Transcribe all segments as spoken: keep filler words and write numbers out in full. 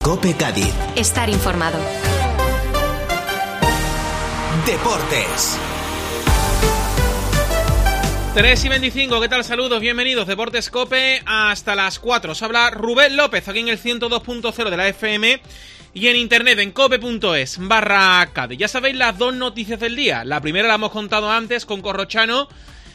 COPE Cádiz. Estar informado. Deportes. tres y veinticinco, ¿qué tal? Saludos, bienvenidos. Deportes COPE hasta las cuatro. Os habla Rubén López, aquí en el ciento dos punto cero de la F M y en internet en cope.es barra Cádiz. Ya sabéis las dos noticias del día. La primera la hemos contado antes con Corrochano.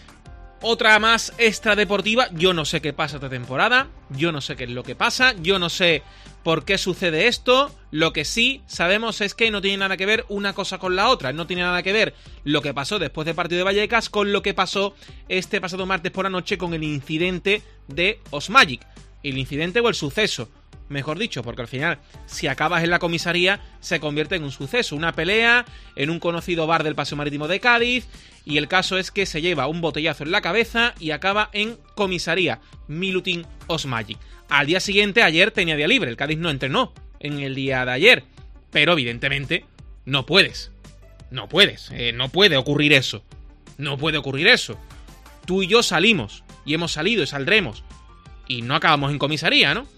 Otra más extradeportiva. Yo no sé qué pasa esta temporada. Yo no sé qué es lo que pasa. Yo no sé por qué sucede esto. Lo que sí sabemos es que no tiene nada que ver una cosa con la otra. No tiene nada que ver lo que pasó después del partido de Vallecas con lo que pasó este pasado martes por la noche con el incidente de Osmagic. El incidente o el suceso, mejor dicho, porque al final, si acabas en la comisaría, se convierte en un suceso, una pelea en un conocido bar del Paseo Marítimo de Cádiz, y el caso es que se lleva un botellazo en la cabeza y acaba en comisaría. Milutin Osmagic. Al día siguiente, ayer tenía día libre, el Cádiz no entrenó en el día de ayer, pero evidentemente no puedes, no puedes, eh, no puede ocurrir eso, no puede ocurrir eso. Tú y yo salimos, y hemos salido y saldremos, y no acabamos en comisaría, ¿no?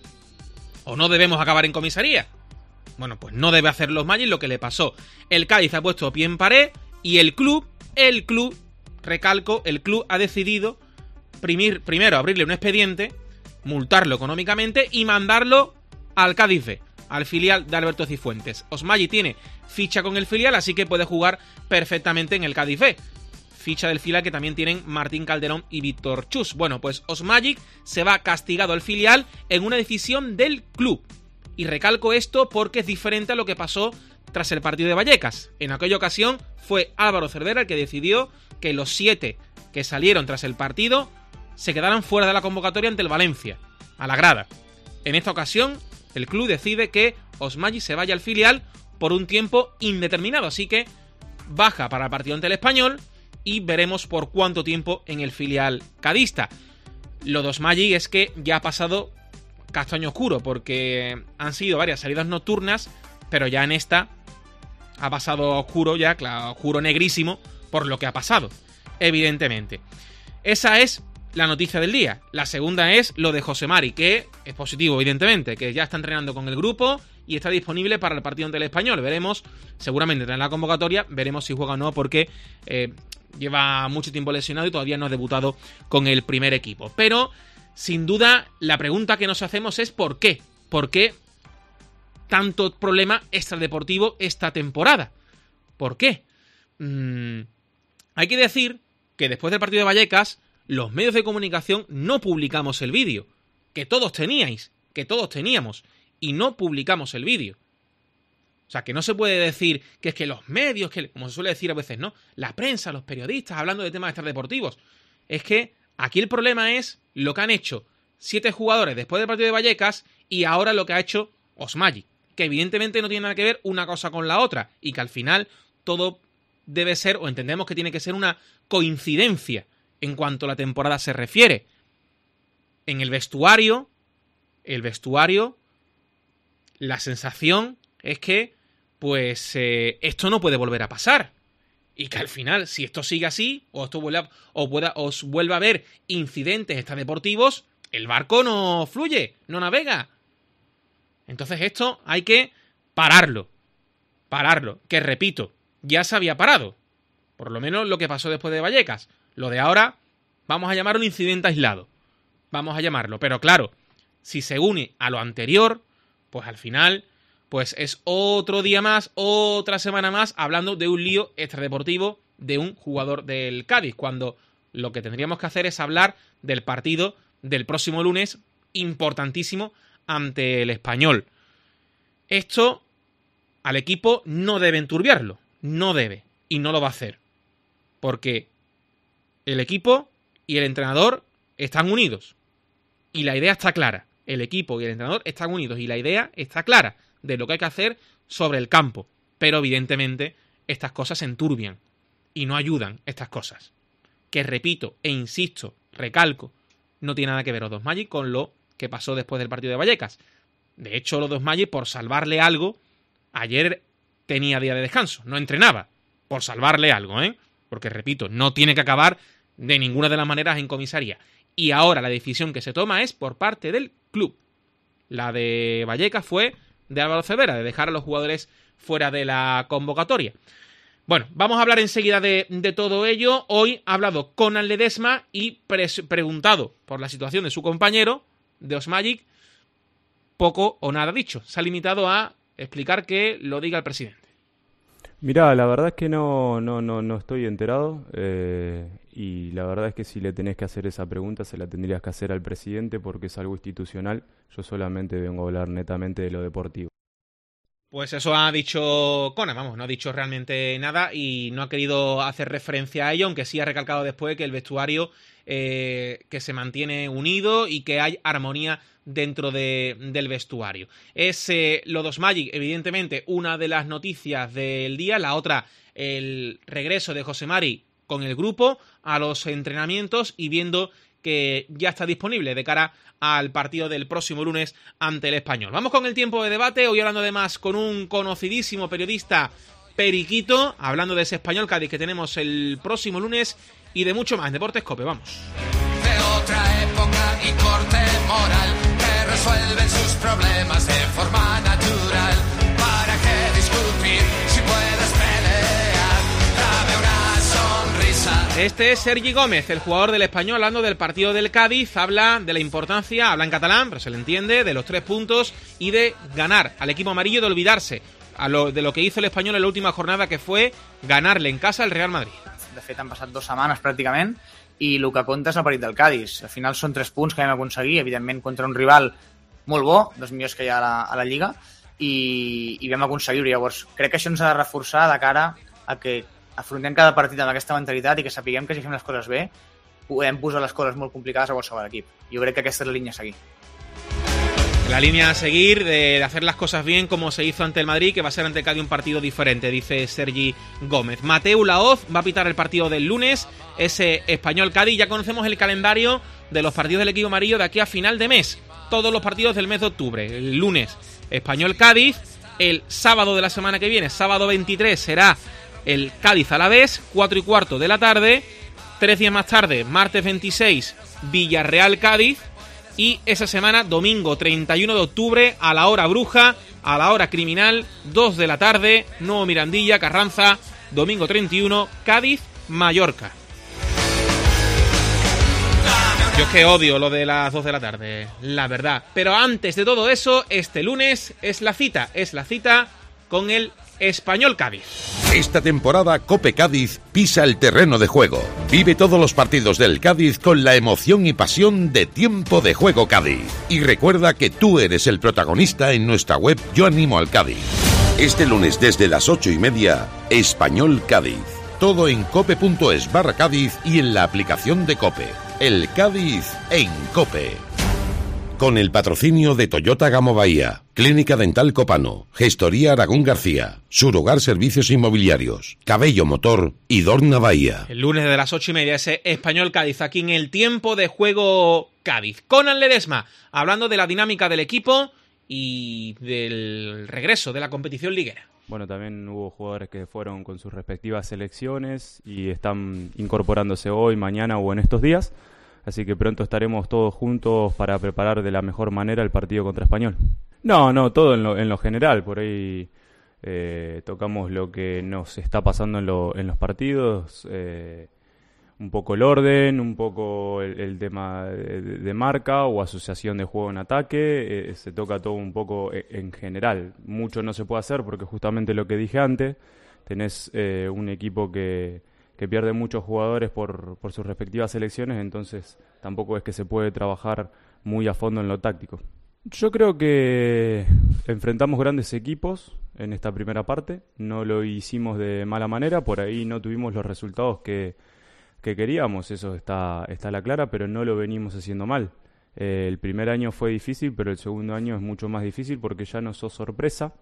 ¿O no debemos acabar en comisaría? Bueno, pues no debe hacer los Magic lo que le pasó. El Cádiz ha puesto pie en pared y el club, el club, recalco, el club ha decidido primir, primero abrirle un expediente, multarlo económicamente y mandarlo al Cádiz B, al filial de Alberto Cifuentes. Osmagic tiene ficha con el filial, así que puede jugar perfectamente en el Cádiz B. Ficha del filial que también tienen Martín Calderón y Víctor Chus. Bueno, pues Osmagic se va castigado al filial en una decisión del club. Y recalco esto porque es diferente a lo que pasó tras el partido de Vallecas. En aquella ocasión fue Álvaro Cervera el que decidió que los siete que salieron tras el partido se quedaran fuera de la convocatoria ante el Valencia, a la grada. En esta ocasión, el club decide que Osmagic se vaya al filial por un tiempo indeterminado, así que baja para el partido ante el Español y veremos por cuánto tiempo en el filial cadista. Lo de Osmagic es que ya ha pasado castaño oscuro, porque han sido varias salidas nocturnas, pero ya en esta ha pasado oscuro ya, claro, oscuro negrísimo, por lo que ha pasado, evidentemente. Esa es la noticia del día. La segunda es lo de José Mari, que es positivo, evidentemente, que ya está entrenando con el grupo y está disponible para el partido ante el Español. Veremos, seguramente en la convocatoria, veremos si juega o no, porque eh, lleva mucho tiempo lesionado y todavía no ha debutado con el primer equipo. Pero, sin duda, la pregunta que nos hacemos es ¿por qué? ¿Por qué tanto problema extradeportivo esta temporada? ¿Por qué? Mm, hay que decir que después del partido de Vallecas, los medios de comunicación no publicamos el vídeo, que todos teníais, que todos teníamos, y no publicamos el vídeo. O sea, que no se puede decir que es que los medios, que como se suele decir a veces, ¿no? La prensa, los periodistas, hablando de temas extradeportivos. Es que aquí el problema es lo que han hecho siete jugadores después del partido de Vallecas y ahora lo que ha hecho Osmagic, que evidentemente no tiene nada que ver una cosa con la otra y que al final todo debe ser, o entendemos que tiene que ser una coincidencia en cuanto a la temporada se refiere. En el vestuario, el vestuario, la sensación es que, pues, eh, esto no puede volver a pasar. Y que al final, si esto sigue así, o esto vuelve a, o pueda, os vuelva a haber incidentes extradeportivos, el barco no fluye, no navega. Entonces esto hay que pararlo. Pararlo. Que repito, ya se había parado. Por lo menos lo que pasó después de Vallecas. Lo de ahora, vamos a llamarlo un incidente aislado. Vamos a llamarlo. Pero claro, si se une a lo anterior, pues al final, pues es otro día más, otra semana más, hablando de un lío extradeportivo de un jugador del Cádiz, cuando lo que tendríamos que hacer es hablar del partido del próximo lunes, importantísimo, ante el Español. Esto al equipo no debe enturbiarlo. No debe. Y no lo va a hacer. Porque el equipo y el entrenador están unidos. Y la idea está clara. El equipo y el entrenador están unidos. Y la idea está clara de lo que hay que hacer sobre el campo. Pero evidentemente estas cosas se enturbian. Y no ayudan estas cosas. Que repito e insisto, recalco, no tiene nada que ver los dos Magic con lo que pasó después del partido de Vallecas. De hecho, los dos Magic, por salvarle algo, ayer tenía día de descanso. No entrenaba. Por salvarle algo, ¿eh? Porque, repito, no tiene que acabar de ninguna de las maneras en comisaría. Y ahora la decisión que se toma es por parte del club. La de Vallecas fue de Álvaro Cervera, de dejar a los jugadores fuera de la convocatoria. Bueno, vamos a hablar enseguida de, de todo ello. Hoy ha hablado Conan Ledesma y pres- preguntado por la situación de su compañero, de Osmajic, poco o nada dicho. Se ha limitado a explicar que lo diga el presidente. Mirá, la verdad es que no, no, no, no estoy enterado eh, y la verdad es que si le tenés que hacer esa pregunta se la tendrías que hacer al presidente porque es algo institucional. Yo solamente vengo a hablar netamente de lo deportivo. Pues eso ha dicho Conan, vamos, no ha dicho realmente nada y no ha querido hacer referencia a ello, aunque sí ha recalcado después que el vestuario eh, que se mantiene unido y que hay armonía dentro de, del vestuario. Es eh, lo de Osmajic, evidentemente, una de las noticias del día, la otra, el regreso de José Mari con el grupo a los entrenamientos y viendo que ya está disponible de cara al partido del próximo lunes ante el Español. Vamos con el tiempo de debate, hoy hablando además con un conocidísimo periodista periquito, hablando de ese Español Cádiz que tenemos el próximo lunes y de mucho más en Deportes Cope, vamos. De otra época y corte moral que resuelven sus problemas de forma natural. ¿Para qué discutir si puedes pelear? Dame una sonrisa. Este es Sergi Gómez, el jugador del Español, hablando del partido del Cádiz, habla de la importancia, habla en catalán, pero se le entiende, de los tres puntos y de ganar al equipo amarillo, de olvidarse a lo, de lo que hizo el Español en la última jornada, que fue ganarle en casa al Real Madrid. De fet, han passat dues setmanes pràcticament i el que compta és el partit del Cádiz. Al final són tres punts que vam aconseguir, evidentment contra un rival molt bo, dels millors que hi ha a la, a la Lliga, i, i vam aconseguir-ho. Llavors, crec que això ens ha de reforçar de cara a que afrontem cada partit amb aquesta mentalitat i que sapiguem que si fem les coses bé podem posar les coses molt complicades a qualsevol equip. Jo crec que aquesta és la línia a seguir. La línea a seguir de hacer las cosas bien como se hizo ante el Madrid, que va a ser ante el Cádiz un partido diferente, dice Sergi Gómez. Mateu Laoz va a pitar el partido del lunes, ese Español Cádiz. Ya conocemos el calendario de los partidos del equipo amarillo de aquí a final de mes. Todos los partidos del mes de octubre. El lunes Español Cádiz, el sábado de la semana que viene, sábado veintitrés, será el Cádiz Alavés, cuatro y cuarto de la tarde. Tres días más tarde, martes veintiséis, Villarreal Cádiz. Y esa semana, domingo treinta y uno de octubre, a la hora bruja, a la hora criminal, dos de la tarde, Nuevo Mirandilla, Carranza, domingo treinta y uno, Cádiz, Mallorca. Yo es que odio lo de las dos de la tarde, la verdad. Pero antes de todo eso, este lunes es la cita, es la cita con el Español Cádiz. Esta temporada Cope Cádiz pisa el terreno de juego. Vive todos los partidos del Cádiz con la emoción y pasión de Tiempo de Juego Cádiz. Y recuerda que tú eres el protagonista en nuestra web Yo Animo al Cádiz. Este lunes desde las ocho y media, Español Cádiz. Todo en cope.es barra Cádiz y en la aplicación de Cope. El Cádiz en Cope. Con el patrocinio de Toyota Gamo Bahía, Clínica Dental Copano, Gestoría Aragón García, Surhogar Servicios Inmobiliarios, Cabello Motor y Dorna Bahía. El lunes de las ocho y media, ese Español Cádiz, aquí en el Tiempo de Juego Cádiz. Conan Ledesma, hablando de la dinámica del equipo y del regreso de la competición liguera. Bueno, también hubo jugadores que fueron con sus respectivas selecciones y están incorporándose hoy, mañana o en estos días. Así que pronto estaremos todos juntos para preparar de la mejor manera el partido contra Español. No, no, todo en lo, en lo general. Por ahí eh, tocamos lo que nos está pasando en, lo, en los partidos, eh, un poco el orden, un poco el, el tema de, de marca o asociación de juego en ataque. Eh, se toca todo un poco en general. Mucho no se puede hacer porque justamente lo que dije antes, tenés eh, un equipo que... que pierde muchos jugadores por, por sus respectivas selecciones, entonces tampoco es que se puede trabajar muy a fondo en lo táctico. Yo creo que enfrentamos grandes equipos en esta primera parte, no lo hicimos de mala manera, por ahí no tuvimos los resultados que, que queríamos, eso está, está a la clara, pero no lo venimos haciendo mal. Eh, el primer año fue difícil, pero el segundo año es mucho más difícil porque ya no sos sorpresa.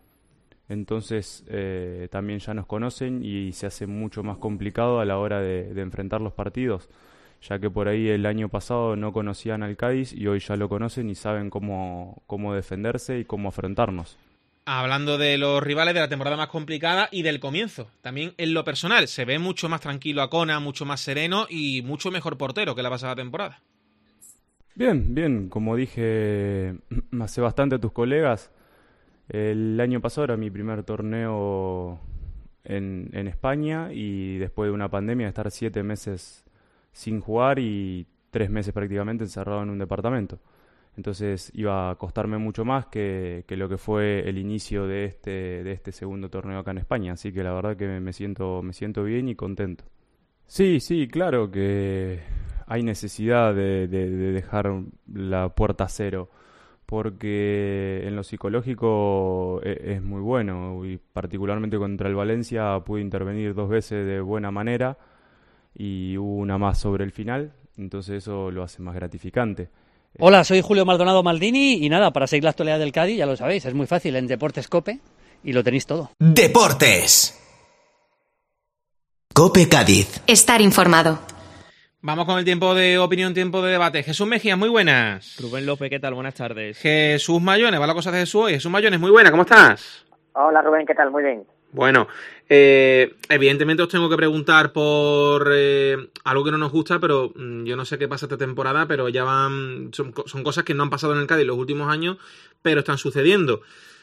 Entonces eh, también ya nos conocen y se hace mucho más complicado a la hora de, de enfrentar los partidos, ya que por ahí el año pasado no conocían al Cádiz y hoy ya lo conocen y saben cómo, cómo defenderse y cómo afrontarnos. Hablando de los rivales de la temporada más complicada y del comienzo, también en lo personal, se ve mucho más tranquilo a Cona, mucho más sereno y mucho mejor portero que la pasada temporada. Bien, bien, como dije hace bastante a tus colegas, El año pasado era mi primer torneo en, en España y después de una pandemia de estar siete meses sin jugar y tres meses prácticamente encerrado en un departamento. Entonces iba a costarme mucho más que, que lo que fue el inicio de este, de este segundo torneo acá en España. Así que la verdad que me siento, me siento bien y contento. Sí, sí, claro que hay necesidad de, de, de dejar la puerta a cero, porque en lo psicológico es, es muy bueno y particularmente contra el Valencia pude intervenir dos veces de buena manera y hubo una más sobre el final, entonces eso lo hace más gratificante. Hola, soy Julio Maldonado Maldini y nada, para seguir la actualidad del Cádiz, ya lo sabéis, es muy fácil en Deportes Cope y lo tenéis todo. Deportes. Cope Cádiz. Estar informado. Vamos con el tiempo de opinión, tiempo de debate. Jesús Mejía, muy buenas. Rubén López, ¿qué tal? Buenas tardes. Jesús Mayones, va la cosa de Jesús hoy. Jesús Mayones, muy buena, ¿cómo estás? Hola Rubén, ¿qué tal? Muy bien. Bueno, eh, evidentemente os tengo que preguntar por eh, algo que no nos gusta, pero mmm, yo no sé qué pasa esta temporada, pero ya van, son, son cosas que no han pasado en el Cádiz los últimos años, pero están sucediendo.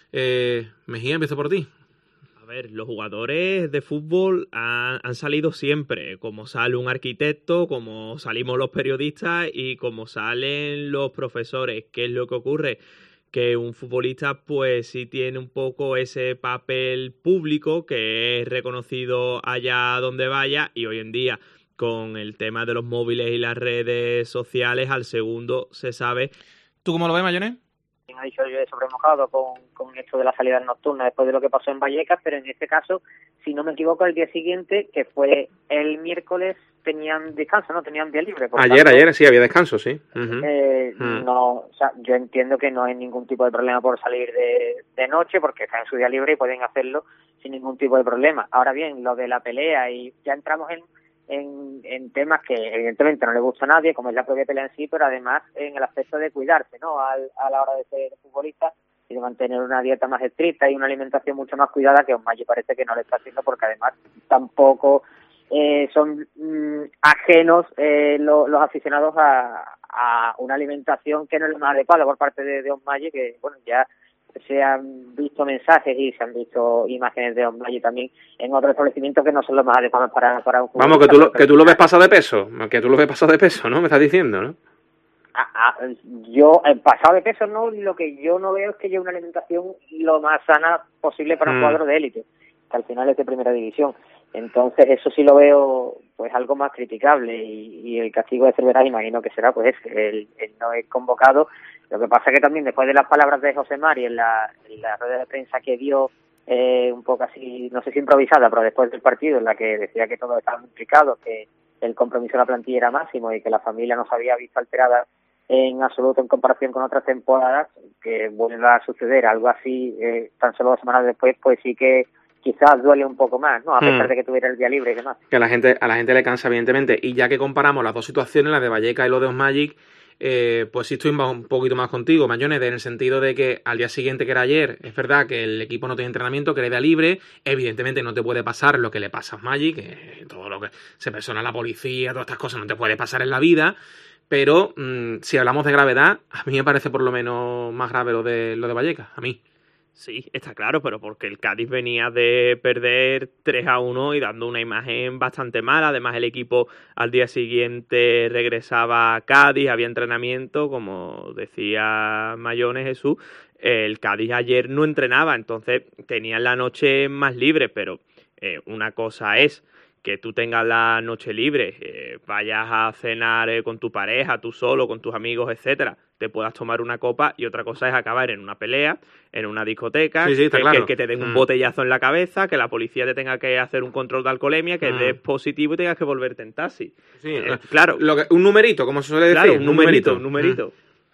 Eh, Mejía, empiezo por ti. A ver, los jugadores de fútbol han, han salido siempre, como sale un arquitecto, como salimos los periodistas y como salen los profesores. ¿Qué es lo que ocurre? Que un futbolista pues sí tiene un poco ese papel público que es reconocido allá donde vaya, y hoy en día con el tema de los móviles y las redes sociales al segundo se sabe. ¿Tú cómo lo ves, Mayones? Ha dicho yo de sobremojado con, con esto de la salida nocturna después de lo que pasó en Vallecas, pero en este caso, si no me equivoco, el día siguiente, que fue el miércoles, tenían descanso, ¿no? Tenían día libre. Por ayer, tanto, ayer sí había descanso, sí. Uh-huh. Eh, uh-huh. No, o sea, yo entiendo que no hay ningún tipo de problema por salir de, de noche, porque están en su día libre y pueden hacerlo sin ningún tipo de problema. Ahora bien, lo de la pelea, y ya entramos en En, en temas que evidentemente no le gusta a nadie, como es la propia pelea en sí, pero además en el aspecto de cuidarse, ¿no? Al, a la hora de ser futbolista y de mantener una dieta más estricta y una alimentación mucho más cuidada, que a Osmayi parece que no le está haciendo, porque además tampoco eh, son mm, ajenos eh, lo, los aficionados a, a una alimentación que no es la más adecuada por parte de, de Osmayi, que bueno, ya se han visto mensajes y se han visto imágenes de Osmayi también en otros establecimientos que no son los más adecuados para, para un Vamos, que tú, lo, que tú lo ves pasado de peso, que tú lo ves pasado de peso, ¿no? Me estás diciendo, ¿no? Ah, ah, yo, el pasado de peso no, lo que yo no veo es que lleve una alimentación lo más sana posible para un mm. cuadro de élite, que al final es de primera división. Entonces eso sí lo veo pues algo más criticable, y, y el castigo de Cerveras imagino que será pues el, el no es convocado. Lo que pasa es que también después de las palabras de José Mari en la, en la rueda de prensa que dio, eh, un poco así, no sé si improvisada, pero después del partido, en la que decía que todos estaban implicados, que el compromiso de la plantilla era máximo y que la familia no se había visto alterada en absoluto en comparación con otras temporadas, que vuelva a suceder algo así eh, tan solo dos semanas después, pues sí que quizás duele un poco más, ¿no? A pesar mm. de que tuviera el día libre y demás. Que a la gente, a la gente le cansa, evidentemente. Y ya que comparamos las dos situaciones, la de Vallecas y lo de Osmayi, eh, pues sí estoy un poquito más contigo, Mayones, en el sentido de que al día siguiente, que era ayer, es verdad que el equipo no tiene entrenamiento, que le da libre, evidentemente no te puede pasar lo que le pasa a Osmayi, que todo lo que se persona la policía, todas estas cosas no te puede pasar en la vida, pero mmm, si hablamos de gravedad, a mí me parece por lo menos más grave lo de, lo de Vallecas, a mí. Sí, está claro, pero porque el Cádiz venía de perder tres a uno y dando una imagen bastante mala. Además, el equipo al día siguiente regresaba a Cádiz, había entrenamiento, como decía Mayones Jesús. El Cádiz ayer no entrenaba, entonces tenían la noche más libre, pero eh, una cosa es que tú tengas la noche libre, eh, vayas a cenar eh, con tu pareja, tú solo, con tus amigos, etcétera, te puedas tomar una copa, y otra cosa es acabar en una pelea, en una discoteca, sí, sí, que, claro. que, que te den mm. un botellazo en la cabeza, que la policía te tenga que hacer un control de alcoholemia, que mm. des positivo y tengas que volverte en taxi. Sí, eh, claro. Lo que, un numerito, como se suele decir. Claro, un, un numerito, un numerito.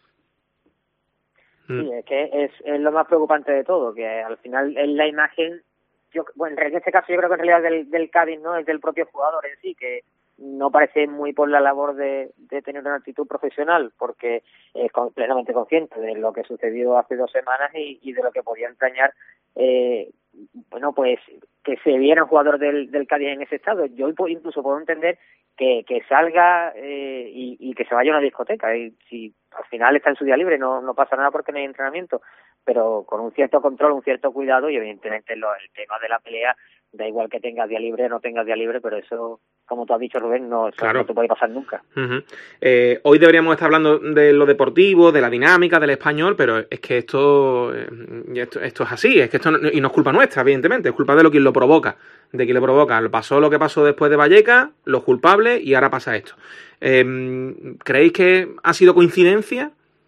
Mm. Sí, es que es, es lo más preocupante de todo, que al final es la imagen. Yo, bueno, en este caso yo creo que en realidad del, del Cádiz no es del propio jugador en sí, que no parece muy por la labor de, de tener una actitud profesional, porque es con, plenamente consciente de lo que sucedió hace dos semanas y, y de lo que podía entrañar, eh, bueno, pues que se viera un jugador del, del Cádiz en ese estado. Yo incluso puedo entender que, que salga eh, y, y que se vaya a una discoteca, y si al final está en su día libre no, no pasa nada porque no hay entrenamiento, pero con un cierto control, un cierto cuidado, y evidentemente lo, el tema de la pelea, da igual que tengas día libre o no tengas día libre, pero eso, como tú has dicho, Rubén, no, eso claro. no te puede pasar nunca. Uh-huh. Eh, hoy deberíamos estar hablando de lo deportivo, de la dinámica, del español, pero es que esto, eh, esto, esto es así, es que esto no, y no es culpa nuestra, evidentemente, es culpa de lo quien lo provoca, de quien lo provoca. Pasó lo que pasó después de Vallecas, los culpables, y ahora pasa esto. Eh, ¿Creéis que ha sido coincidencia?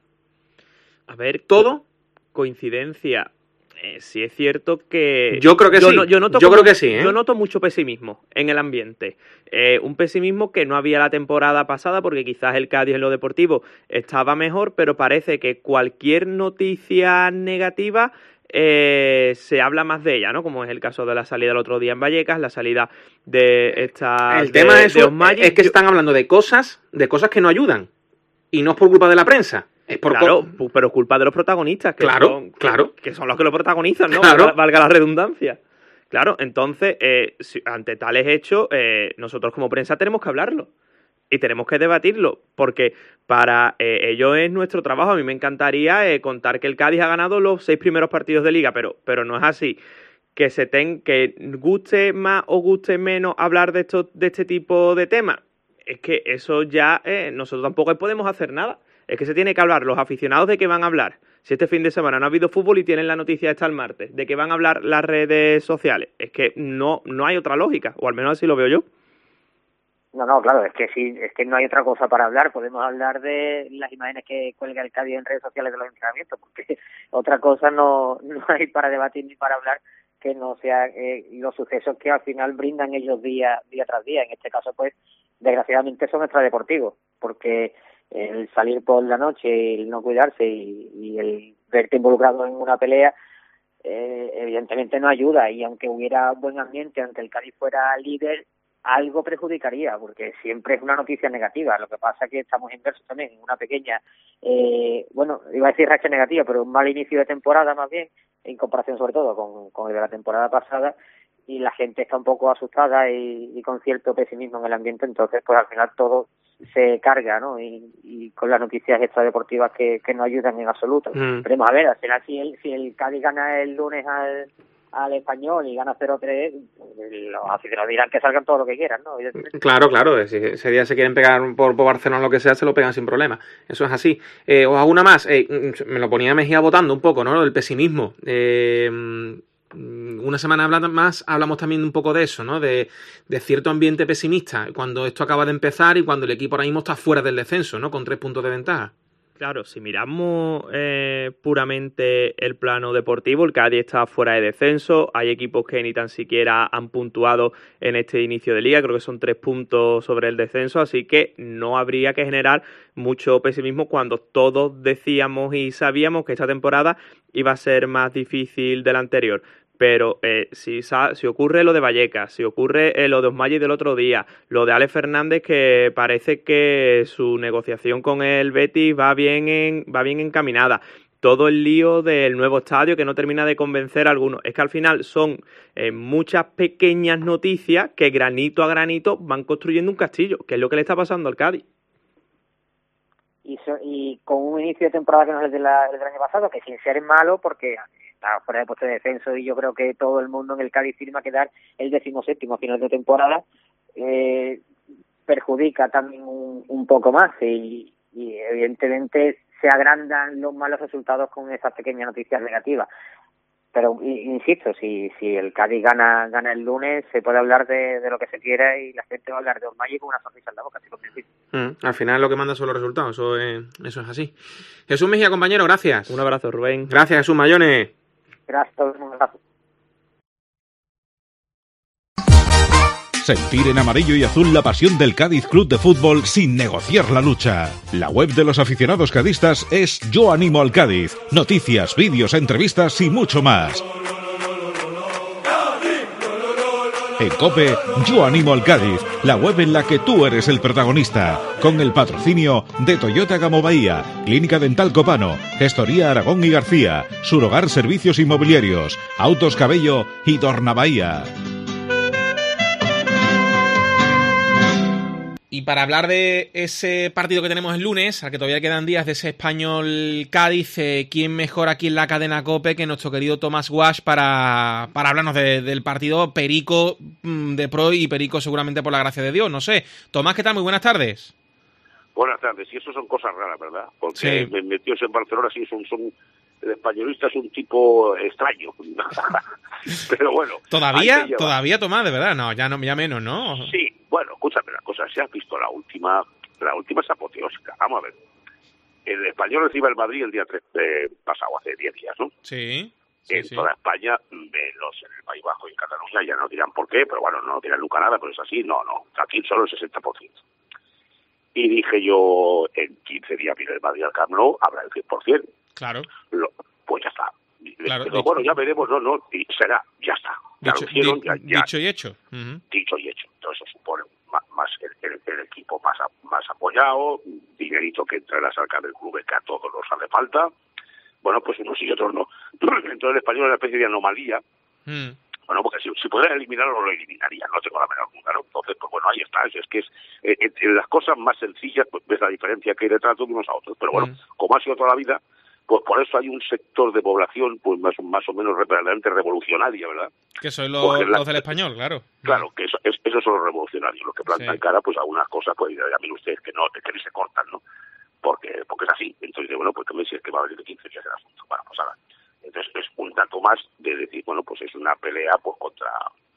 A ver, ¿todo? Coincidencia. Eh, sí es cierto que... Yo creo que yo sí, no, yo, noto yo como, creo que sí, ¿eh? Yo noto mucho pesimismo en el ambiente. Eh, un pesimismo que no había la temporada pasada, porque quizás el Cádiz en lo deportivo estaba mejor, pero parece que cualquier noticia negativa eh, se habla más de ella, ¿no? Como es el caso de la salida el otro día en Vallecas, la salida de esta... El de, tema es, de Osmagi. es que están hablando de cosas, de cosas que no ayudan, y no es por culpa de la prensa. Es por claro, co- pero es culpa de los protagonistas, que, claro, son, claro. que, que son los que lo protagonizan, ¿no? Claro. Valga, valga la redundancia. Claro, entonces, eh, si, ante tales hechos, eh, nosotros como prensa tenemos que hablarlo y tenemos que debatirlo, porque para eh, ello es nuestro trabajo. A mí me encantaría eh, contar que el Cádiz ha ganado los seis primeros partidos de Liga, pero, pero no es así. Que se ten, que guste más o guste menos hablar de, esto, de este tipo de temas, es que eso ya eh, nosotros tampoco podemos hacer nada. Es que se tiene que hablar, los aficionados de qué van a hablar. Si este fin de semana no ha habido fútbol y tienen la noticia esta el martes, ¿de qué van a hablar las redes sociales? Es que no, no hay otra lógica, o al menos así lo veo yo. No, no, claro, es que sí, es que no hay otra cosa para hablar. Podemos hablar de las imágenes que cuelga el Cádiz en redes sociales de los entrenamientos, porque otra cosa no, no hay para debatir ni para hablar que no sea eh, los sucesos que al final brindan ellos día, día tras día. En este caso, pues, desgraciadamente son extradeportivos, porque el salir por la noche, el no cuidarse y, y el verte involucrado en una pelea, eh, evidentemente no ayuda, y aunque hubiera buen ambiente, aunque el Cádiz fuera líder, algo perjudicaría, porque siempre es una noticia negativa. Lo que pasa es que estamos inversos también en una pequeña, eh, bueno, iba a decir racha negativa, pero un mal inicio de temporada más bien, en comparación sobre todo con, con el de la temporada pasada, y la gente está un poco asustada y, y con cierto pesimismo en el ambiente. Entonces pues al final todo se carga, ¿no? Y, y con las noticias extradeportivas que, que no ayudan en absoluto. Mm. Veremos a ver, al final si el, si el Cádiz gana el lunes al, al Español y gana cero tres, los aficionados dirán que salgan todo lo que quieran, ¿no? Claro, claro, si ese día se quieren pegar por, por Barcelona o lo que sea, se lo pegan sin problema. Eso es así. Eh, os hago una más, eh, me lo ponía Mejía votando un poco, ¿no? El pesimismo. Eh... Una semana más hablamos también un poco de eso, ¿no? De, de cierto ambiente pesimista cuando esto acaba de empezar y cuando el equipo ahora mismo está fuera del descenso, ¿no? Con tres puntos de ventaja. Claro, si miramos eh, puramente el plano deportivo, el Cádiz está fuera de descenso, hay equipos que ni tan siquiera han puntuado en este inicio de liga, creo que son tres puntos sobre el descenso, así que no habría que generar mucho pesimismo cuando todos decíamos y sabíamos que esta temporada iba a ser más difícil de la anterior. Pero eh, si, si ocurre lo de Vallecas, si ocurre eh, lo de Osmagi del otro día, lo de Alex Fernández, que parece que su negociación con el Betis va bien, en, va bien encaminada, todo el lío del nuevo estadio que no termina de convencer a algunos, es que al final son eh, muchas pequeñas noticias que granito a granito van construyendo un castillo, que es lo que le está pasando al Cádiz. Y, so, y con un inicio de temporada que no es el, de la, el del año pasado, que sin ser malo, porque está fuera de puesto de descenso y yo creo que todo el mundo en el Cádiz firma quedar el decimoséptimo a final de temporada, eh, perjudica también un, un poco más y, y evidentemente se agrandan los malos resultados con esas pequeñas noticias negativas. Pero insisto, si si el Cádiz gana gana el lunes, se puede hablar de, de lo que se quiera y la gente va a hablar de Osmagi con una sonrisa en la boca. Mm, al final lo que manda son los resultados, eso es, eso es así. Jesús Mejía, compañero, gracias. Un abrazo, Rubén. Gracias, Jesús Mayones. Gracias, un abrazo. Sentir en amarillo y azul la pasión del Cádiz Club de Fútbol sin negociar la lucha. La web de los aficionados cadistas es Yo Animo al Cádiz. Noticias, vídeos, entrevistas y mucho más. En COPE, Yo Animo al Cádiz, la web en la que tú eres el protagonista. Con el patrocinio de Toyota Gamo Bahía, Clínica Dental Copano, Gestoría Aragón y García, Surhogar Servicios Inmobiliarios, Autos Cabello y Dorna Bahía. Y para hablar de ese partido que tenemos el lunes, al que todavía quedan días, de ese Español Cádiz, eh, ¿quién mejor aquí en la cadena COPE que nuestro querido Tomás Guasch para, para hablarnos de, del partido? Perico mmm, de pro y Perico seguramente por la gracia de Dios, no sé. Tomás, ¿qué tal? Muy buenas tardes. Buenas tardes. Y eso son cosas raras, ¿verdad? Porque sí. me metió en Barcelona, sí, son... son el españolista es un tipo extraño. Pero bueno. ¿Todavía? ¿Todavía, Tomás? De verdad, no, ya no, ya menos, ¿no? Sí, bueno, escúchame la cosa, si has visto la última, la última es apoteósica. Vamos a ver. El español recibe el Madrid el día tres eh, pasado, hace diez días, ¿no? Sí. sí en sí. toda España, menos en el País Bajo y en Cataluña, ya no dirán por qué, pero bueno, no dirán nunca nada, pero es así, no, no, aquí solo el sesenta por ciento. Y dije yo, en quince días viene el Madrid al Camp Nou, habrá el cien por ciento. Claro. Lo, pues ya está. Claro, pero dicho, bueno, ya veremos, no, no, y será, ya está. Ya dicho, lo hicieron, di, ya, ya, dicho y hecho. Uh-huh. Dicho y hecho. Entonces eso supone más, más el, el, el equipo más, a, más apoyado, dinerito que entra en las arcas del club que a todos nos hace falta. Bueno, pues unos y otros no. Entonces el español es una especie de anomalía. Mm. Bueno, porque si, si pudiera eliminarlo, lo eliminaría, no tengo la menor duda, ¿no? Entonces, pues bueno, ahí está, es que es eh, en las cosas más sencillas, pues ves la diferencia que hay detrás de unos a otros. Pero bueno, mm. como ha sido toda la vida, pues por eso hay un sector de población pues más, más o menos verdaderamente revolucionaria, ¿verdad? Que son los, la, los del español, claro. Claro, que eso, es, esos son los revolucionarios, los que plantan sí. cara pues a unas cosas, pues ya miren ustedes que no, que ni se cortan, ¿no? Porque porque es así. Entonces, bueno, pues que me si es que va a venir de quince días el asunto. Bueno, pues ahora. Entonces es un dato más de decir, bueno, pues es una pelea pues contra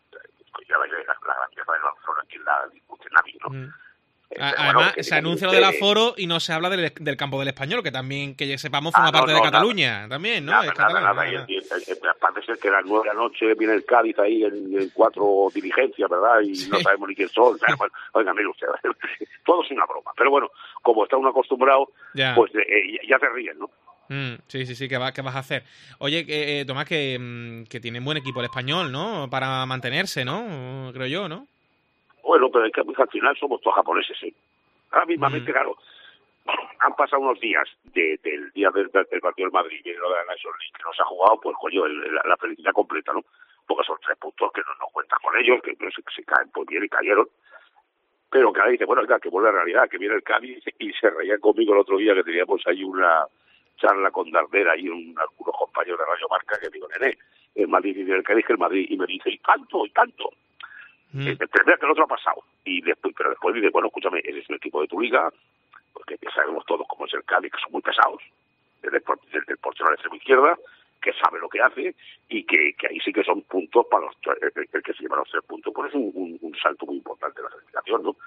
ya la, la, la grandeza de Barcelona, quien la discute nadie, ¿no? Mm. Eh, Además, bueno, se anuncia lo del aforo y no se habla del, del campo del español, que también, que sepamos, forma ah, no, parte no, de Cataluña, nada. También, ¿no? Nada, es nada, catalán, nada. nada. Y, y, y, parece ser que a las nueve de la noche viene el Cádiz ahí en, en cuatro diligencias, ¿verdad? Y sí. no sabemos ni quién son. Bueno, oiga, mire usted, todo es una broma. Pero bueno, como está uno acostumbrado, ya. pues eh, ya se ríen, ¿no? Mm, sí, sí, sí, ¿qué, va, qué vas a hacer? Oye, eh, Tomás, que, que tienen buen equipo el español, ¿no? Para mantenerse, ¿no? Creo yo, ¿no? Bueno, pero es que al final somos todos japoneses, ¿eh? Ahora mismamente, mm. claro, han pasado unos días de, del día del, del partido del Madrid y lo de la National League que nos ha jugado, pues coño, el, la, la felicidad completa, ¿no? Porque son tres puntos que no nos cuentan con ellos, que no sé, que se caen pues bien y cayeron. Pero que ahora dice, bueno, oiga, que vuelve a la realidad, que viene el Cádiz y se reían conmigo el otro día que teníamos ahí una charla con Dardera y un, algunos compañeros de Radio Marca que digo, nene, el Madrid y el Cádiz, que el Madrid, y me dice, y tanto, y tanto. Mm. Eh, primero que el otro ha pasado, y después, pero después dice, bueno, escúchame, eres un equipo de tu liga, porque ya sabemos todos cómo es el Cádiz, que son muy pesados, desde el, desde el portero de la extrema izquierda, que sabe lo que hace, y que, que ahí sí que son puntos para los, el, el que se lleva los tres puntos, pues es un, un, un salto muy importante en la clasificación, ¿no?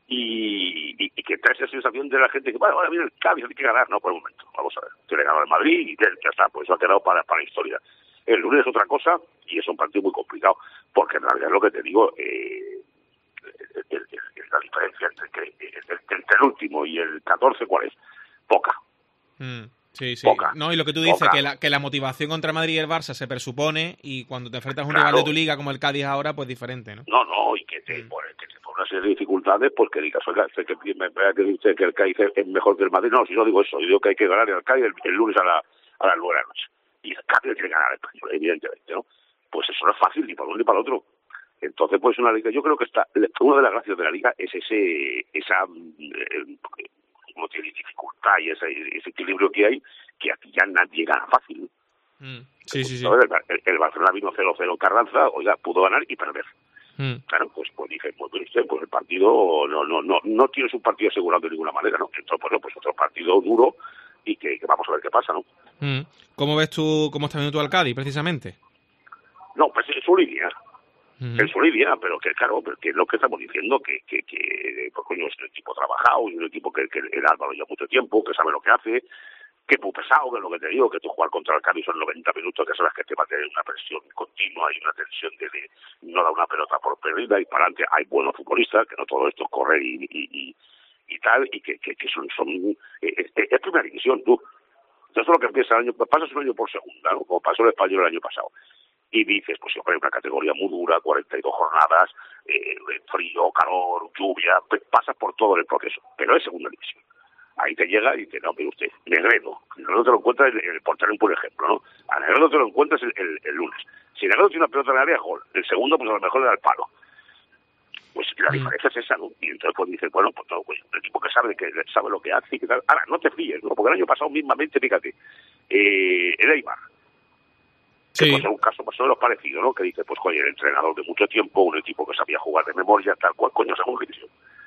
Y, y, y que trae esa sensación de la gente que, bueno, ahora viene el Cádiz, hay que ganar, no, por un momento, vamos a ver, se le ganó al Madrid y ya está, pues eso ha quedado para, para la historia. El lunes es otra cosa y es un partido muy complicado, porque en realidad lo que te digo, eh, el, el, el, la diferencia entre, el, entre el último y el catorce, ¿cuál es? Poca. Mm, sí, sí. Poca. No, y lo que tú dices, que la, que la motivación contra Madrid y el Barça se presupone, y cuando te enfrentas a un claro. rival de tu liga como el Cádiz ahora, pues diferente, ¿no? No, no, y que te, mm. por, que te pone una serie de dificultades, pues que digas, oiga, sé que me vea que dice que el Cádiz es mejor que el Madrid. No, si no digo eso, yo digo que hay que ganar el Cádiz el, el lunes a, la, a las nueve de la noche. Y el Cádiz tiene que ganar el español, evidentemente, ¿no? Pues eso no es fácil ni para uno ni para el otro. Entonces, pues una liga, yo creo que está, una de las gracias de la liga es ese, esa, eh, como tiene dificultad y ese, ese equilibrio que hay, que aquí ya nadie gana fácil. Mm, sí, sí, sí. El, el, el Barcelona vino cero cero en Carranza, oiga, pudo ganar y perder. Mm. Claro, pues, pues dije, pues usted, pues el partido no, no, no, no tienes un partido asegurado de ninguna manera, ¿no? Entonces, pues, no, pues otro partido duro y que, que vamos a ver qué pasa, ¿no? Mm. ¿Cómo ves tú, cómo está viendo tú al Cádiz, precisamente? No, pues es su línea. Mm. Es su línea, pero que claro, porque es lo que estamos diciendo, que, que, que pues, coño, es un equipo trabajado, y un equipo que, que el Álvaro lleva mucho tiempo, que sabe lo que hace, que es muy pesado, que es lo que te digo, que tú jugar contra el Cádiz son noventa minutos, que sabes que te va a tener una presión continua y una tensión de, de no dar una pelota por perdida y para adelante. Hay buenos futbolistas, que no todo esto es correr y, y, y, y tal, y que, que, que son, son es, es primera división, tú. Entonces lo que empieza el año, pasas un año por segunda, ¿no? Como pasó el español el año pasado. Y dices, pues siempre hay una categoría muy dura, cuarenta y dos jornadas, eh, frío, calor, lluvia, pasas por todo el proceso, pero es segunda división. Ahí te llega y dice, no, mire usted, Negredo, Negredo te lo encuentras en el portero, por ejemplo, ¿no? A Negredo te lo encuentras el, el, el lunes. Si Negredo tiene una pelota en el área, gol. El segundo, pues a lo mejor le da el palo. Pues la diferencia es esa, ¿no? Y entonces pues dices, bueno, pues, no, pues un equipo que sabe que sabe lo que hace y que tal. Ahora, no te fíes, ¿no? Porque el año pasado mismamente, fíjate, eh, el Eibar, que sí. pues es un caso más o menos parecido, ¿no? Que dice, pues coño, el entrenador de mucho tiempo, un equipo que sabía jugar de memoria, tal cual, coño, según división.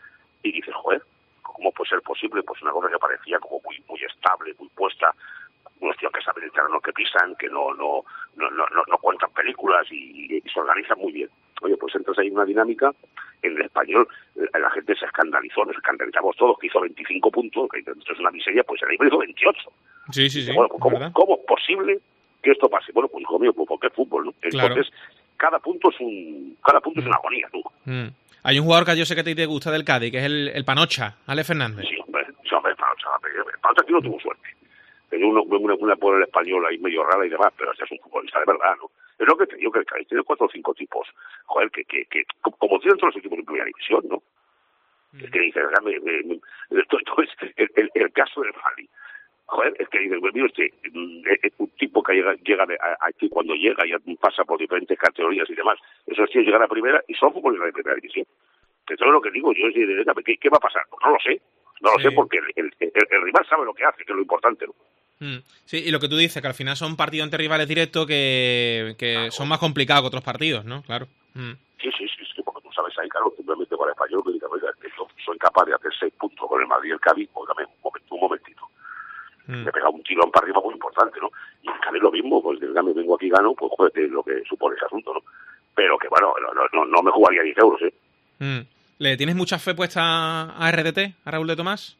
Y dices, joder, ¿cómo puede ser posible? Pues una cosa que parecía como muy muy estable, muy puesta, unos tíos que saben el terreno que pisan, que no no no no, no, no cuentan películas y, y se organizan muy bien. Oye, pues entras ahí en una dinámica, en el Español la gente se escandalizó, nos escandalizamos todos, que hizo veinticinco puntos, que esto es una miseria, pues el Eibar hizo veintiocho. Sí, sí, sí. Bueno, pues, ¿cómo, ¿cómo es posible que esto pase? Bueno, pues hijo mío, pues porque es fútbol, ¿no? Entonces, claro. cada punto es un cada punto mm. es una agonía, ¿no? Mm. Hay un jugador que yo sé que a ti te gusta del Cádiz, que es el, el Panocha, Ale Fernández. Sí, hombre, sí, hombre, el Panocha, el Panocha aquí no tuvo suerte. Tenía una, una, una por el español ahí medio rara y demás, pero este es un futbolista de verdad, ¿no? Es lo que te digo, que el Cádiz tiene cuatro o cinco tipos, joder, que, que, que como tienen todos los equipos de primera división, ¿no? Mm. Es que dices, me, me, me, esto, esto es el, el, el caso del Fali. Joder, es que dices, pues mire usted, es un tipo que llega, llega aquí cuando llega y pasa por diferentes categorías y demás. Esos tíos llegan a primera y son futbolistas de primera división. Entonces lo que digo yo es, ¿qué, qué va a pasar? Pues no lo sé, no lo sí. sé porque el, el, el, el rival sabe lo que hace, que es lo importante, ¿no? Sí, y lo que tú dices, que al final son partidos entre rivales directos que, que claro. son más complicados que otros partidos, ¿no? Claro. Mm. Sí, sí, sí, sí, porque tú sabes ahí, claro, simplemente con el español, que diga, oiga, yo soy capaz de hacer seis puntos con el Madrid y el Cádiz, óigame, un, momento, un momentito. Mm. Me pega un tirón para arriba muy importante, ¿no? Y en Cádiz lo mismo, pues dígame, vengo aquí y gano, pues joder, es lo que supone ese asunto, ¿no? Pero que bueno, no, no, no me jugaría diez euros, ¿eh? Mm. ¿Le tienes mucha fe puesta a R D T, a Raúl de Tomás?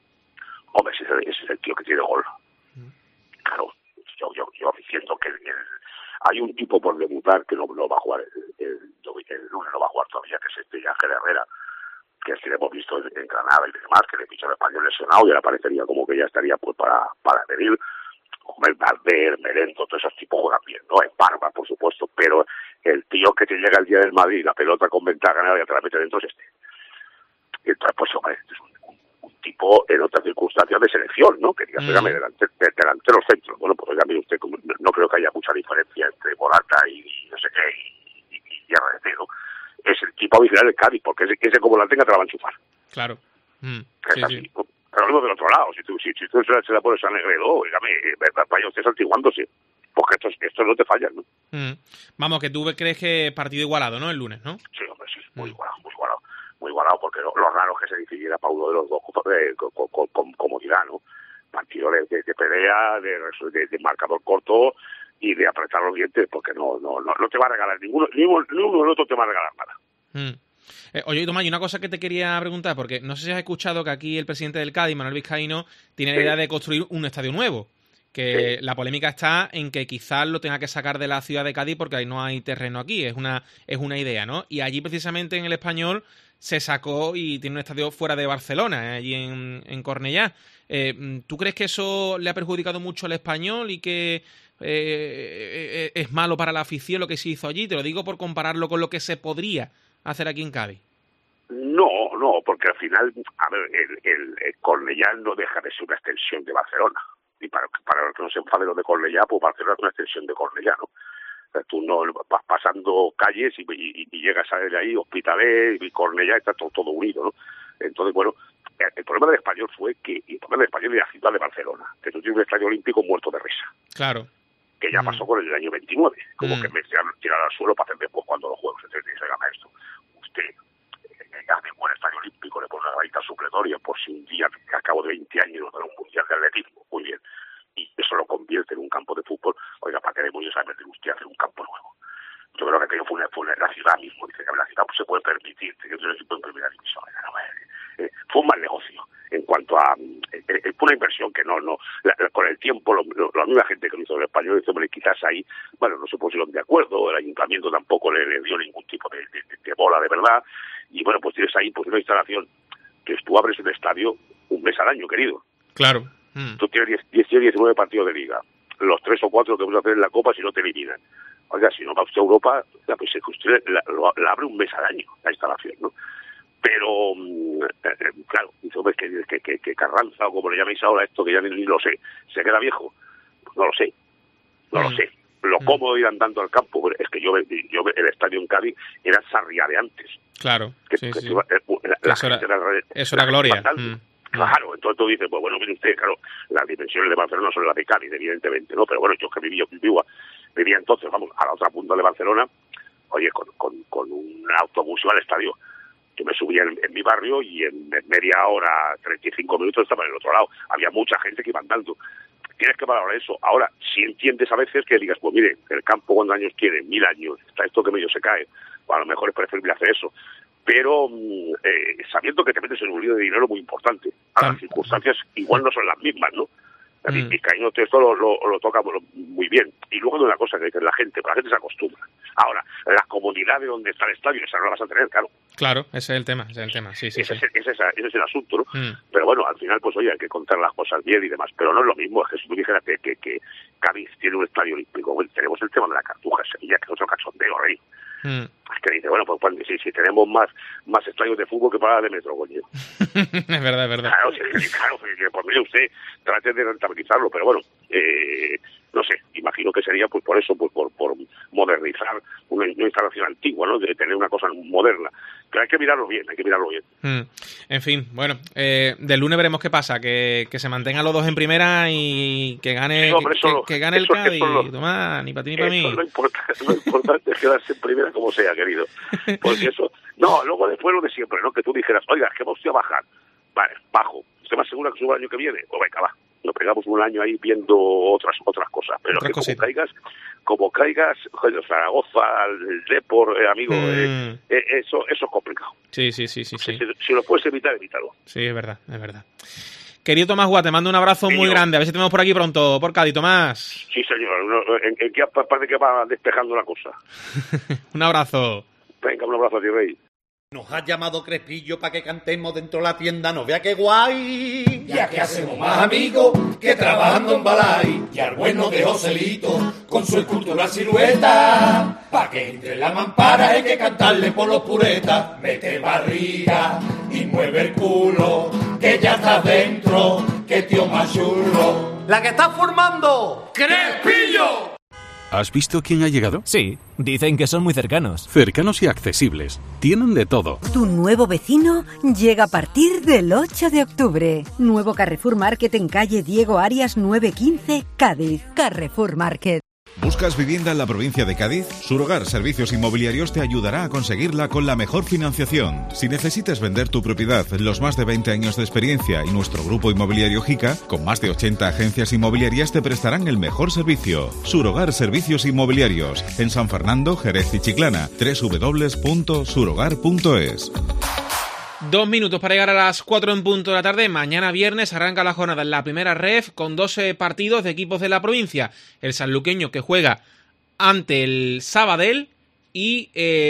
Hombre, ese, ese es el tío que tiene gol. Mm. Claro, yo, yo, yo diciendo que el, el, hay un tipo por debutar que no, no va a jugar el, el, el lunes, no va a jugar todavía, que es este Ángel Herrera, que es que le hemos visto en, en Granada y demás, que le pichó el español lesionado y ahora parecería como que ya estaría pues para, para medir. Hombre, Valver, Merento, todos esos tipos juegan bien, ¿no? En Parma, por supuesto, pero el tío que te llega el día del Madrid, la pelota con ventaja ganada y te la mete dentro es este. Y entonces, pues, hombre, es un, un, un tipo en otras circunstancias de selección, ¿no? Que digas, dígame, mm. delante, delanteros centros. Bueno, pues oiga, mire usted, no, no creo que haya mucha diferencia entre Morata y, y no sé qué, y, y, y R D T, ¿no? Es el tipo a vigilar el Cádiz, porque ese, ese como la tenga te la va a enchufar. Claro. Mm. Es sí, así, sí. ¿no? Pero lo mismo del otro lado, si tú, si, si tú se, la, se la pones a Negredo, dígame, vaya usted santiguándose, porque estos, estos no te fallan, ¿no? Mm. Vamos, que tú crees que partido igualado, ¿no? El lunes, ¿no? Sí, hombre, sí, muy mm. igualado, muy igualado, muy igualado, porque lo, lo raro es que se decidiera para uno de los dos eh, con, con, con comodidad, ¿no? Partido de, de, de pelea, de, de, de marcador corto y de apretar los dientes, porque no, no, no, no te va a regalar ninguno, ni uno ni uno ni el otro te va a regalar nada. Mm. Eh, oye, Tomás, y una cosa que te quería preguntar, porque no sé si has escuchado que aquí el presidente del Cádiz, Manuel Vizcaíno, tiene sí. la idea de construir un estadio nuevo. Que sí. la polémica está en que quizás lo tenga que sacar de la ciudad de Cádiz porque ahí no hay terreno aquí, es una, es una idea, ¿no? Y allí precisamente en el Español se sacó y tiene un estadio fuera de Barcelona, allí en, en Cornellá. Eh, ¿Tú crees que eso le ha perjudicado mucho al Español y que eh, es malo para la afición lo que se hizo allí? Te lo digo por compararlo con lo que se podría hacer aquí en Cádiz. No, no, porque al final, a ver, el, el, el Cornellá no deja de ser una extensión de Barcelona. Y para, para los que no se enfaden los de Cornellá, pues Barcelona es una extensión de Cornellá, ¿no? O sea, tú no vas pasando calles y, y, y llegas a de ahí, Hospitalet y Cornellá, está todo, todo unido, ¿no? Entonces, bueno, el, el problema del Español fue que, el problema del Español es la ciudad de Barcelona, que tú tienes un estadio olímpico muerto de risa. Claro. Que ya mm. pasó con el año veintinueve, como mm. que me tiraron al suelo para hacer después cuando los juegos. Entonces dice, gana esto. Usted eh, hace un buen estadio olímpico, le pone una gravita supletoria por si un día, a cabo de veinte años, nos da un mundial de atletismo. Muy bien. Y eso lo convierte en un campo de fútbol. Oiga, ¿para qué demonios sabe de usted hacer un campo nuevo? Yo creo que aquello fue, una, fue una, la ciudad mismo. Dice que la ciudad pues, se puede permitir, que yo equipo en primera división. Eh, fue un mal negocio en cuanto a eh, eh, fue una inversión que no no la, la, con el tiempo lo, lo, la misma gente que lo hizo en el Español dice, hombre, quizás ahí bueno no se pusieron de acuerdo, el ayuntamiento tampoco le, le dio ningún tipo de, de, de bola de verdad y bueno pues tienes ahí pues una instalación que tú abres un estadio un mes al año, querido. Claro. Mm. Tú tienes dieciocho, diecinueve partidos de liga, los tres o cuatro que vas a hacer en la Copa si no te eliminan. Oiga, si no va usted a Europa, pues usted la, la, la abre un mes al año la instalación, ¿no? Pero, eh, claro, dice, que, que, que, que Carranza, o como le llaméis ahora esto, que ya ni, ni lo sé, ¿se queda viejo? Pues no lo sé, no mm. lo sé. lo Mm. cómodo de ir andando al campo, es que yo, yo el estadio en Cádiz era Sarriá de antes. Claro, Que, sí, que sí. se iba- eh, la- Que la eso era- gente era- eso la era gente gloria. iba andando. Mm. Claro, entonces tú dices, pues bueno, mire usted, claro, las dimensiones de Barcelona son las de Cádiz, evidentemente, ¿no? Pero bueno, yo que vivía, vivía, vivía entonces, vamos, a la otra punta de Barcelona, oye, con, con, con un autobús iba al estadio. Yo me subía en, en mi barrio y en media hora, treinta y cinco minutos estaba en el otro lado. Había mucha gente que iba andando. Tienes que valorar eso. Ahora, si entiendes a veces que digas, pues mire, el campo cuántos años tiene, mil años, está esto que medio se cae, pues a lo mejor es preferible hacer eso. Pero eh, sabiendo que te metes en un lío de dinero muy importante. A las circunstancias igual no son las mismas, ¿no? A mí, Mm. Vizcaíno esto lo, lo, lo toca muy bien. Y luego de una cosa que dice la gente, la gente se acostumbra. Ahora, la comodidad de donde está el estadio, esa no la vas a tener, claro. Claro, ese es el tema, ese es el tema, sí, sí, ese, sí. Es, ese, es, ese es el asunto, ¿no? Mm. Pero bueno, al final, pues oye, hay que contar las cosas bien y demás. Pero no es lo mismo, es que si tú dijeras que, que, que Cádiz tiene un estadio olímpico, bueno, tenemos el tema de la Cartuja, Sevilla, que es otro cachondeo, rey. Mm. Es que dice, bueno, pues cuando, si, si tenemos más más estadios de fútbol que paradas de metro, coño. Es verdad, es verdad. Claro, sí, claro, que, pues mire usted, trate de rentabilizarlo, pero bueno, eh, no sé, imagino que sería pues por eso, pues por, por modernizar una, una instalación antigua, ¿no? De tener una cosa moderna. Pero hay que mirarlo bien, hay que mirarlo bien. Mm. En fin, bueno, eh, del lunes veremos qué pasa, que, que se mantengan los dos en primera y que gane, Sí, hombre, que, eso lo- que gane el eso- Cádiz, eso lo- Tomás, ni para ti ni para Eso mí. es lo importante, lo importante es quedarse en primera como sea, querido. Porque eso, no, luego después lo de siempre, ¿no? Que tú dijeras, oiga, que vamos a bajar. Vale, bajo. ¿Usted más segura que suba el año que viene? Pues venga, va. Nos pegamos un año ahí viendo otras otras cosas. Pero Otras que como cositas. caigas, como caigas, joder, Zaragoza, el Depor, eh, amigo, eh, Mm. eh, eso, eso es complicado. Sí, sí, sí, sí, sí. Si, si lo puedes evitar, evítalo. Sí, es verdad, es verdad. Querido Tomás Guá, te mando un abrazo muy Señor. grande. A ver si te vemos por aquí pronto, por Cádiz, Tomás. Sí, señor. No, en, en qué parte que va despejando la cosa. Un abrazo. Venga, un abrazo a ti, Rey. Nos ha llamado Crespillo para que cantemos dentro de la tienda, no vea qué guay. Ya que hacemos más amigos que trabajando en Balay. Y al bueno de Joselito con su escultura silueta. Pa' que entre la mampara hay que cantarle por los puretas. Mete barriga y mueve el culo, que ya estás dentro, que tío más chulo. La que está formando ¡Crespillo! ¿Has visto quién ha llegado? Sí, dicen que son muy cercanos. Cercanos y accesibles. Tienen de todo. Tu nuevo vecino llega a partir del ocho de octubre. Nuevo Carrefour Market en calle Diego Arias nueve quince, Cádiz. Carrefour Market. ¿Buscas vivienda en la provincia de Cádiz? Surogar Servicios Inmobiliarios te ayudará a conseguirla con la mejor financiación. Si necesitas vender tu propiedad, los más de veinte años de experiencia y nuestro grupo inmobiliario Jica, con más de ochenta agencias inmobiliarias, te prestarán el mejor servicio. Surogar Servicios Inmobiliarios, en San Fernando, Jerez y Chiclana. doble u doble u doble u punto surogar punto es. Dos minutos para llegar a las cuatro en punto de la tarde. Mañana viernes arranca la jornada en la primera ref con doce partidos de equipos de la provincia. El sanluqueño que juega ante el Sabadell y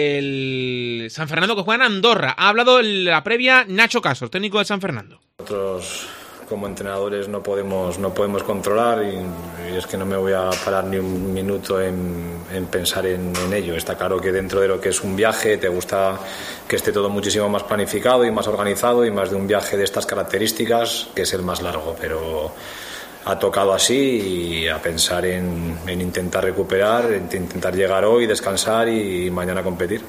el San Fernando que juega en Andorra. Ha hablado en la previa Nacho Casos, técnico de San Fernando. Nosotros como entrenadores no podemos no podemos controlar y, y es que no me voy a parar ni un minuto en, en pensar en, en ello. Está claro que dentro de lo que es un viaje te gusta que esté todo muchísimo más planificado y más organizado y más de un viaje de estas características que es el más largo, pero ha tocado así y a pensar en, en intentar recuperar, en intentar llegar hoy, descansar y mañana competir.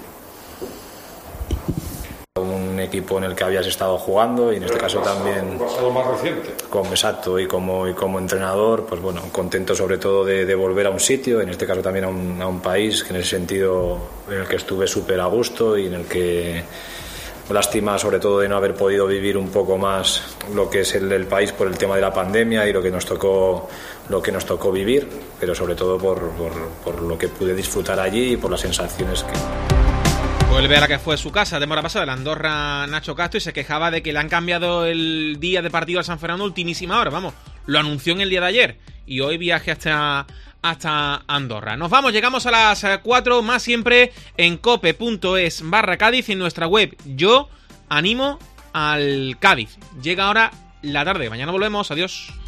Un equipo en el que habías estado jugando y en este caso también más reciente. como exacto y como y como entrenador, pues bueno, contento sobre todo de, de volver a un sitio, en este caso también a un, a un país que en el sentido en el que estuve súper a gusto y en el que lástima sobre todo de no haber podido vivir un poco más lo que es el, el país por el tema de la pandemia y lo que nos tocó lo que nos tocó vivir, pero sobre todo por, por, por lo que pude disfrutar allí y por las sensaciones que Vuelve a la que fue su casa de temporada pasada, el Andorra Nacho Castro, y se quejaba de que le han cambiado el día de partido al San Fernando a ultimísima hora. Vamos, lo anunció en el día de ayer y hoy viaje hasta, hasta Andorra. Nos vamos, llegamos a las cuatro, más siempre en cope.es barra Cádiz y en nuestra web. Yo animo al Cádiz. Llega ahora la tarde. Mañana volvemos. Adiós.